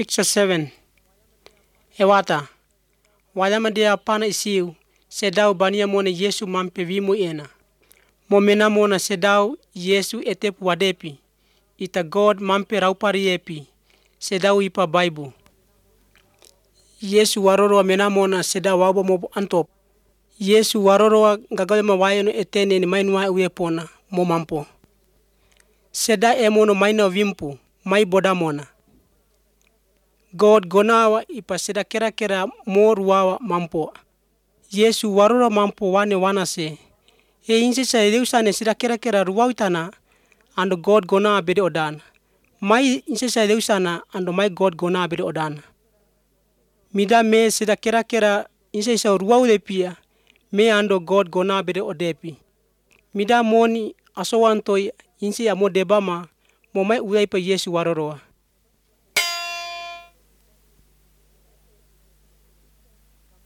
Picture 7. Ewata. Wayama dia pana isiu. Sedau bania mona Yesu mampe vimu ena. Momena mona sedau Yesu etep wadepi. Ita God mampe raupari epi. Sedau ipa Bible. Yesu waroro mena mona sedau wabo mobo antop. Yesu waroro gagalema wayano etene ni mainwa uepona momampo. Seda emono maina vimpu. Mai boda mona. God gonawa ipa seda kera-kera mor wawa mampo. Yesu warora mampo wane wanase. Inse sa deusane seda kera-kera ruwaitana ando God gona bede odana. Mai inse sa deusana ando mai God gona bede odana. Mida me seda kera-kera inse sa ruwau pia me ando God gona bede odepi. Mida moni asowantoi inse amo debama mo mai uyai pa Yesu waroroa.